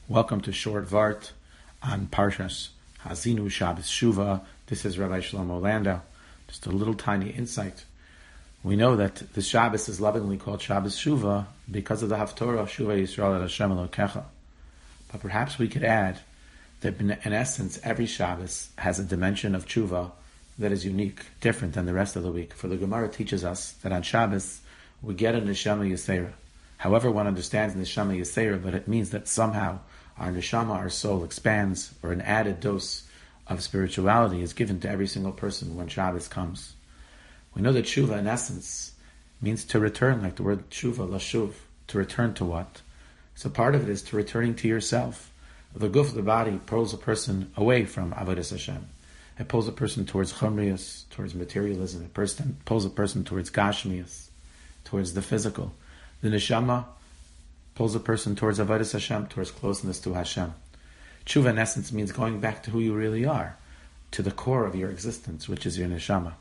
Welcome to Short Vart on Parshas Hazinu Shabbos Shuva. This is Rabbi Shlomo Landau. Just a little tiny insight. We know that the Shabbos is lovingly called Shabbos Shuva because of the Haftorah Shuva Yisrael et Hashem Elokecha. But perhaps we could add that in essence every Shabbos has a dimension of tshuva that is unique, different than the rest of the week. For the Gemara teaches us that on Shabbos we get a Neshama Yisera. However one understands Neshama Yisera, but it means that somehow our Neshama, our soul, expands, or an added dose of spirituality is given to every single person when Shabbos comes. We know that tshuva in essence means to return, like the word tshuva, lashuv, to return to what? So part of it is to returning to yourself. The guf, the body, pulls a person away from Avodas Hashem. It pulls a person towards chumrius, towards materialism. It pulls a person towards gashmius, towards the physical. The neshama pulls a person towards Avodas Hashem, towards closeness to Hashem. Tshuva in essence means going back to who you really are, to the core of your existence, which is your neshama.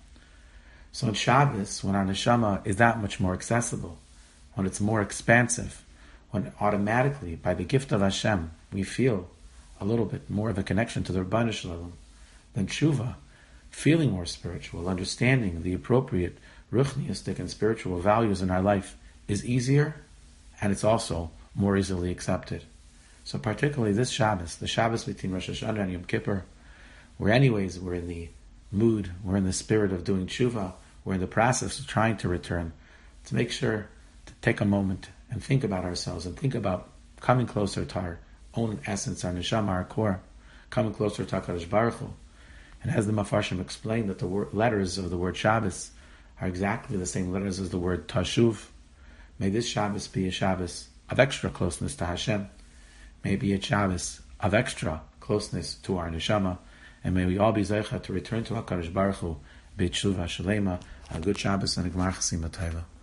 So on Shabbos, when our neshama is that much more accessible, when it's more expansive, when automatically, by the gift of Hashem, we feel a little bit more of a connection to the Rebbeinu Shalom, then tshuva, feeling more spiritual, understanding the appropriate ruchniistic and spiritual values in our life is easier, and it's also more easily accepted. So particularly this Shabbos, the Shabbos between Rosh Hashanah and Yom Kippur, where anyways we're in the mood, we're in the spirit of doing tshuva, we're in the process of trying to return, to make sure to take a moment and think about ourselves and think about coming closer to our own essence, our neshama, our core, coming closer to HaKadosh Baruch Hu. And as the Mafarshim explained, that the letters of the word Shabbos are exactly the same letters as the word Tashuv. May this Shabbos be a Shabbos of extra closeness to Hashem. May it be a Shabbos of extra closeness to our neshama. And may we all be zeicha to return to HaKadosh Baruch Hu, b'tshuva shalema, a good Shabbos and a Gmar Chasim Tova.